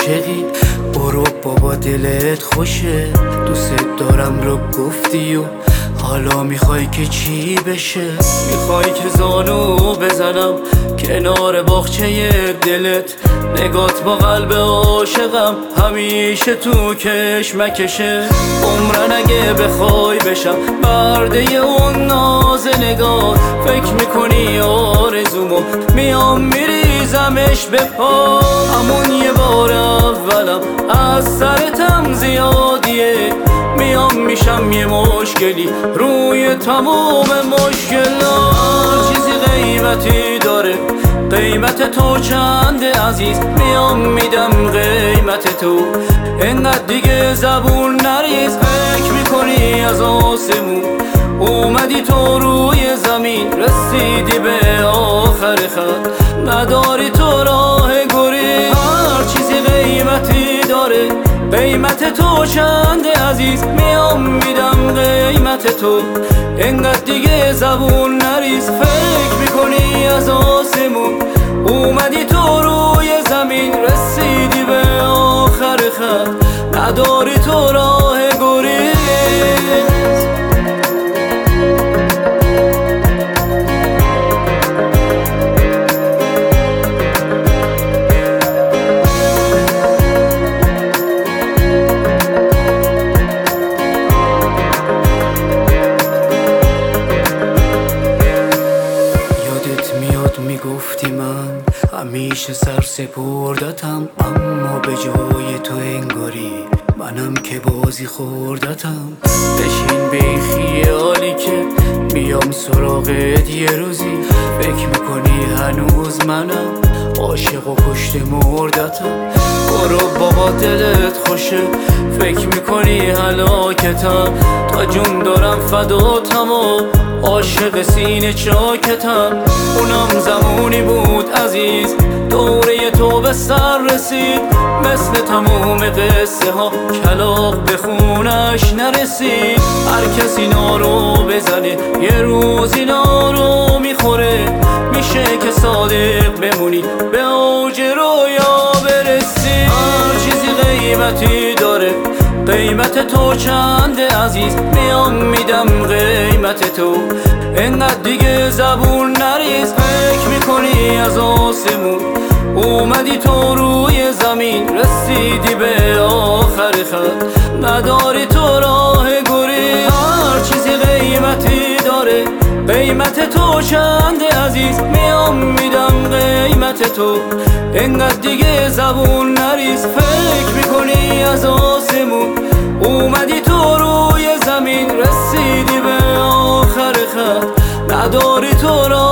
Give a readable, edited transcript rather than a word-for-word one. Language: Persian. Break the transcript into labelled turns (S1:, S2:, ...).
S1: عاشقی برو بابا دلت خوشه، دوست دارم رو گفتی و حالا میخوای که چی بشه؟ میخوای که زانو بزنم کنار باغچه دلت، نگات با قلب عاشقم همیشه تو کشمکشه. عمرن اگه بخوای بشم برده اون ناز نگاه، فکر میکنی آرزومو میام میریزمش به پا. همون یه بار اولم از سرتم زیادیه، میام میشم یه مشکلی روی تموم مشکلات. هر چیزی قیمتی داره، قیمت تو چنده عزیز، میام میدم قیمت تو، انقدر دیگه زبون نریز. فکر میکنی از آسمون اومدی تو روی زمین، رسیدی به آخر خط نداری تو راه گریز. هر چیزی قیمتی داره، قیمت تو چنده عزیز، میام میدم قیمت تو، انقدر دیگه زبون نریز. فکر میکنی از آسمون اومدی تو روی زمین، رسیدی به آخر خط نداری تو راه گریز. میگفتی من همیشه سر سپردتم، اما به جای تو انگاری منم که بازی خوردتم. بشین به این خیالی که بیام سراغت یه روزی، فکر میکنی هنوز منم عاشق و کشت مردتم. برو بابا دلت خوشه، فکر میکنی هلاکتم، تا جون دارم فداتم و عاشق سینه چاکتم. اونم زمانی بود عزیز دوره تو به سر رسید، مثل تموم قصه ها کلاغ به خونش نرسید. هر کسی نارو بزنه یه روزی نارو میخوره، میشه که صادق بمونی به اوج رویا برسی. هر چیزی قیمتی داره، قیمت تو چنده عزیز، میام میدم قیمت تو، انقدر دیگه زبون نریز. فکر میکنی از آسمون اومدی تو روی زمین، رسیدی به آخر خط نداری تو راه گریز. هر چیزی قیمتی داره، قیمت تو چنده عزیز، میام میدم قیمت تو، انقدر دیگه زبون نریز. فکر میکنی از آسمون اومدی تو روی زمین، رسیدی به آخر خط نداری تو را